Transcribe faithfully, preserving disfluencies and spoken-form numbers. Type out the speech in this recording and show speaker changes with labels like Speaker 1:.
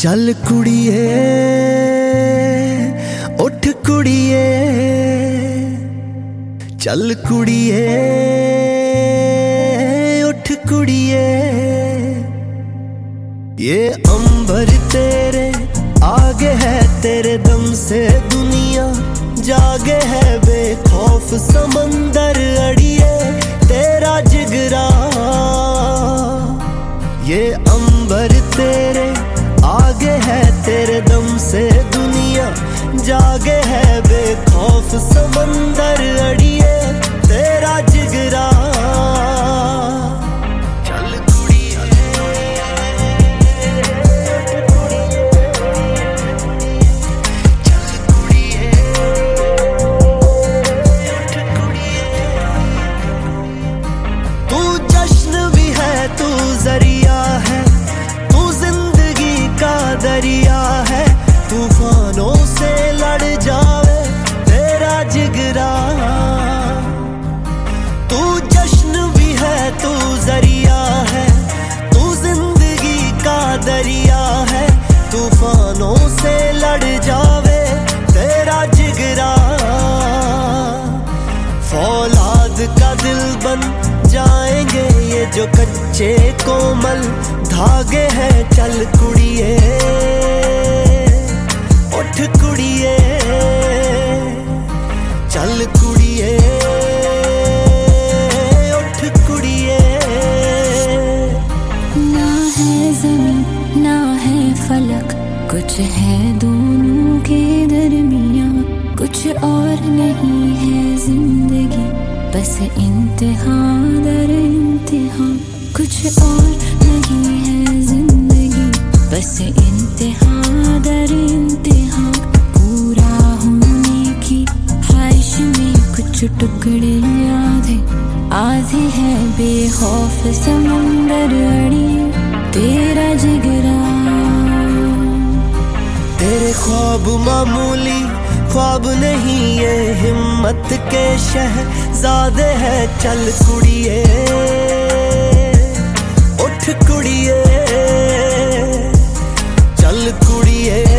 Speaker 1: चल कुड़िए उठ कुड़िए, चल कुड़िए उठ कुड़िए। ये अंबर तेरे आगे है, तेरे दम से दुनिया जागे है। बेखौफ समंदर अड़िए तेरा जिगरा। ये अंबर तेरे आगे है, तेरे दम से दुनिया जागे है। बेखौफ समंदर अड़िए तेरा जिगरा। चल कुड़िए, चल कुड़िए, उठ कुड़िए। तू जश्न भी है, तू जरिया है, तू जिंदगी का दरिया है। तूफानों से लड़ जावे तेरा जिगरा। तू जश्न भी है, तू जरिया है, तू जिंदगी का दरिया है। तूफानों से लड़ जावे तेरा जिगरा। फौलाद का दिल बन जाएंगे ये जो कच्चे कोमल धागे हैं। चल कुड़िए उठ कुड़िए, चल कुड़िए उठ कुड़िए।
Speaker 2: ना है ज़मीन ना है फलक, कुछ है दोनों के दरमियाँ। कुछ और नहीं है जिंदगी, बस इम्तिहान दर इम्तिहान। कुछ और नहीं है जिंदगी, बस इम्तिहान दर इम्तिहान। पूरा होने की ख्वाहिश में कुछ टुकड़े आधे आधे है। बेखौफ समंदर अड़ी तेरा जिगरा।
Speaker 1: तेरे ख्वाब मामूली ख्वाब नहीं, ये हिम्मत के शहज़ादे है। चल कुड़िए उठ कुड़िए, चल कुड़िए।